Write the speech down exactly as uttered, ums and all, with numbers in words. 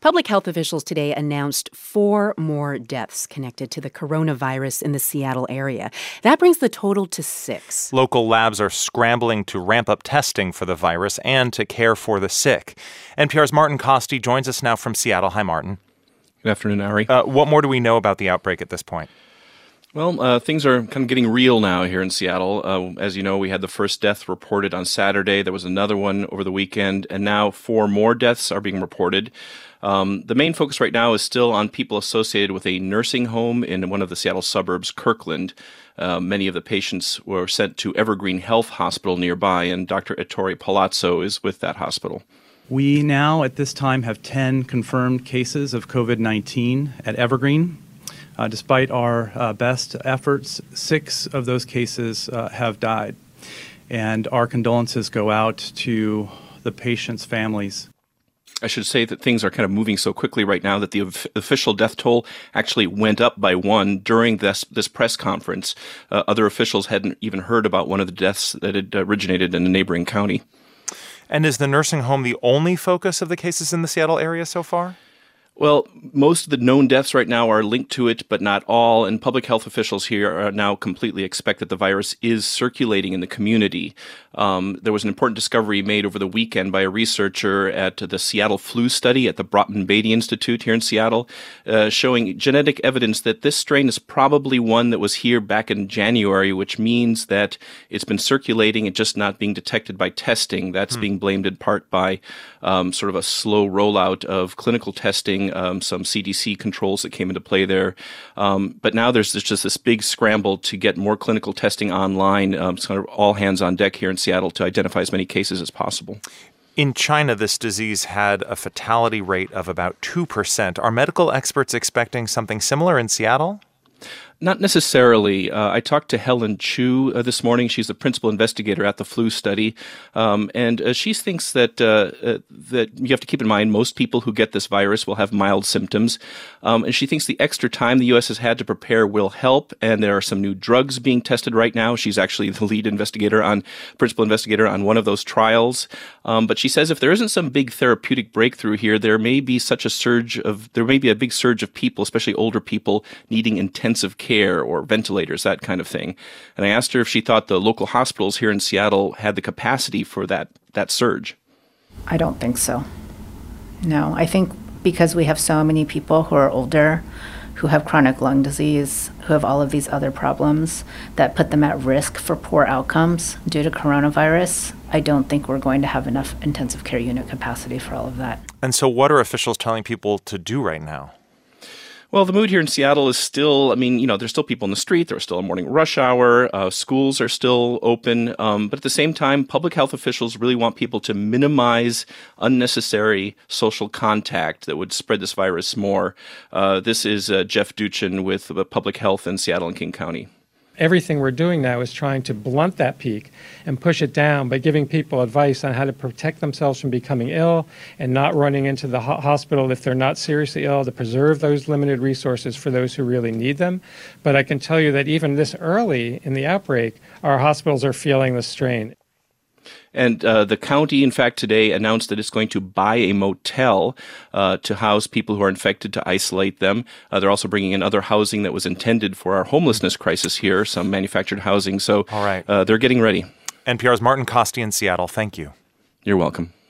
Public health officials today announced four more deaths connected to the coronavirus in the Seattle area. That brings the total to six. Local labs are scrambling to ramp up testing for the virus and to care for the sick. N P R's Martin Kaste joins us now from Seattle. Hi, Martin. Good afternoon, Ari. Uh, what more do we know about the outbreak at this point? Well, uh, things are kind of getting real now here in Seattle. Uh, as you know, we had the first death reported on Saturday. There was another one over the weekend, and now four more deaths are being reported. Um, the main focus right now is still on people associated with a nursing home in one of the Seattle suburbs, Kirkland. Uh, many of the patients were sent to Evergreen Health Hospital nearby, and Doctor Ettore Palazzo is with that hospital. We now, at this time, have ten confirmed cases of covid nineteen at Evergreen. Uh, despite our uh, best efforts, six of those cases uh, have died. And our condolences go out to the patients' families. I should say that things are kind of moving so quickly right now that the of- official death toll actually went up by one during this this press conference. Uh, other officials hadn't even heard about one of the deaths that had originated in a neighboring county. And is the nursing home the only focus of the cases in the Seattle area so far? Well, most of the known deaths right now are linked to it, but not all. And public health officials here are now completely expect that the virus is circulating in the community. Um, there was an important discovery made over the weekend by a researcher at the Seattle Flu Study at the Broughton Beatty Institute here in Seattle, uh, showing genetic evidence that this strain is probably one that was here back in January, which means that it's been circulating and just not being detected by testing. That's hmm. being blamed in part by um, sort of a slow rollout of clinical testing. Um, some C D C controls that came into play there. Um, but now there's just this big scramble to get more clinical testing online. Um, it's kind of all hands on deck here in Seattle to identify as many cases as possible. In China, this disease had a fatality rate of about two percent. Are medical experts expecting something similar in Seattle? Not necessarily. Uh, I talked to Helen Chu uh, this morning. She's the principal investigator at the flu study, um, and uh, she thinks that uh, uh, that you have to keep in mind most people who get this virus will have mild symptoms, um, and she thinks the extra time the U S has had to prepare will help. And there are some new drugs being tested right now. She's actually the lead investigator on principal investigator on one of those trials. Um, but she says if there isn't some big therapeutic breakthrough here, there may be such a surge of there may be a big surge of people, especially older people, needing intensive care. care or ventilators, that kind of thing. And I asked her if she thought the local hospitals here in Seattle had the capacity for that that surge. I don't think so. No, I think because we have so many people who are older, who have chronic lung disease, who have all of these other problems that put them at risk for poor outcomes due to coronavirus, I don't think we're going to have enough intensive care unit capacity for all of that. And so what are officials telling people to do right now? Well, the mood here in Seattle is still, I mean, you know, there's still people in the street. There's still a morning rush hour. Uh, schools are still open. Um, but at the same time, public health officials really want people to minimize unnecessary social contact that would spread this virus more. Uh, this is uh, Jeff Duchin with uh, Public Health in Seattle and King County. Everything we're doing now is trying to blunt that peak and push it down by giving people advice on how to protect themselves from becoming ill and not running into the ho- hospital if they're not seriously ill, to preserve those limited resources for those who really need them. But I can tell you that even this early in the outbreak, our hospitals are feeling the strain. And uh, the county, in fact, today announced that it's going to buy a motel uh, to house people who are infected, to isolate them. Uh, they're also bringing in other housing that was intended for our homelessness crisis here, some manufactured housing. So All right. uh, they're getting ready. N P R's Martin Kaste in Seattle. Thank you. You're welcome.